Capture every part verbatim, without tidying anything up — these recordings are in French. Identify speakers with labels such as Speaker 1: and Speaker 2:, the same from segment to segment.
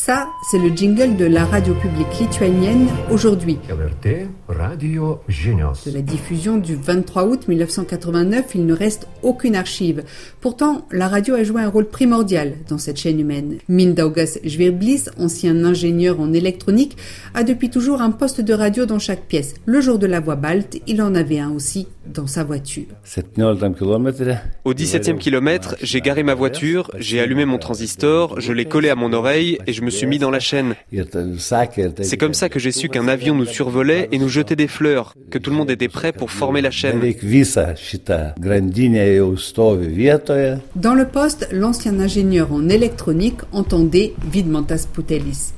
Speaker 1: Ça, c'est le jingle de la radio publique lituanienne aujourd'hui. De la diffusion du vingt-trois août mille neuf cent quatre-vingt-neuf, il ne reste aucune archive. Pourtant, la radio a joué un rôle primordial dans cette chaîne humaine. Mindaugas Žvirblis, ancien ingénieur en électronique, a depuis toujours un poste de radio dans chaque pièce. Le jour de la voix balte, il en avait un aussi dans sa voiture.
Speaker 2: Au dix-septième kilomètre, j'ai garé ma voiture, j'ai allumé mon transistor, je l'ai collé à mon oreille et je me suis mis dans la chaîne. C'est comme ça que j'ai su qu'un avion nous survolait et nous jetait des fleurs, que tout le monde était prêt pour former la chaîne.
Speaker 1: Dans le poste, l'ancien ingénieur en électronique entendait Vidmantas Putelis.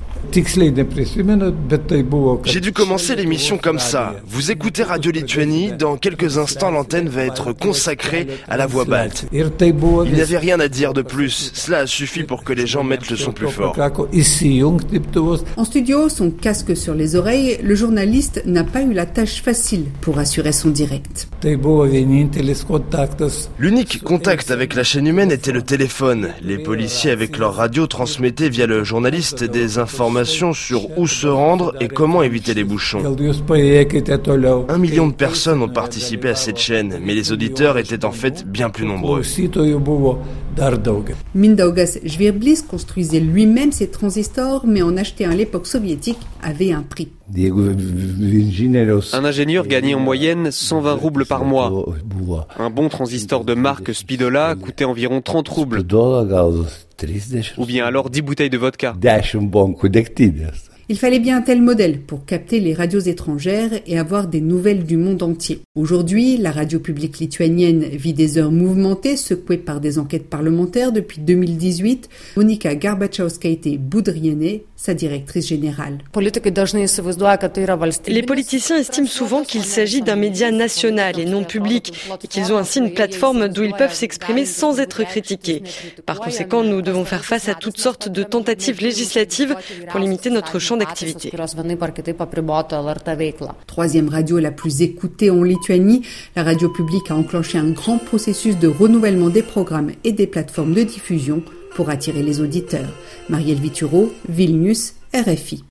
Speaker 3: J'ai dû commencer l'émission comme ça. Vous écoutez Radio Lituanie, dans quelques instants l'antenne va être consacrée à la voix balte. Il n'y avait rien à dire de plus, cela a suffi pour que les gens mettent le son plus fort.
Speaker 1: En studio, son casque sur les oreilles, le journaliste n'a pas eu la tâche facile pour assurer son direct.
Speaker 3: L'unique contact avec la chaîne humaine était le téléphone. Les policiers avec leur radio transmettaient via le journaliste des informations sur où se rendre et comment éviter les bouchons. Un million de personnes ont participé à cette chaîne, mais les auditeurs étaient en fait bien plus nombreux.
Speaker 1: Mindaugas Žvirblis construisait lui-même ses transistors, mais en acheter un à l'époque soviétique avait un prix.
Speaker 2: Un ingénieur gagnait en moyenne cent vingt roubles par mois. Un bon transistor de marque Spidola coûtait environ trente roubles. Ou bien alors dix bouteilles de vodka.
Speaker 1: Il fallait bien un tel modèle pour capter les radios étrangères et avoir des nouvelles du monde entier. Aujourd'hui, la radio publique lituanienne vit des heures mouvementées, secouées par des enquêtes parlementaires depuis deux mille dix-huit. Monika Garbačiauskaitė-Budrienė, sa directrice générale.
Speaker 4: Les politiciens estiment souvent qu'il s'agit d'un média national et non public, et qu'ils ont ainsi une plateforme d'où ils peuvent s'exprimer sans être critiqués. Par conséquent, nous devons faire face à toutes sortes de tentatives législatives pour limiter notre champ d'activité.
Speaker 1: Troisième radio la plus écoutée en Lituanie, la radio publique a enclenché un grand processus de renouvellement des programmes et des plateformes de diffusion pour attirer les auditeurs. Marielle Vituro, Vilnius, R F I.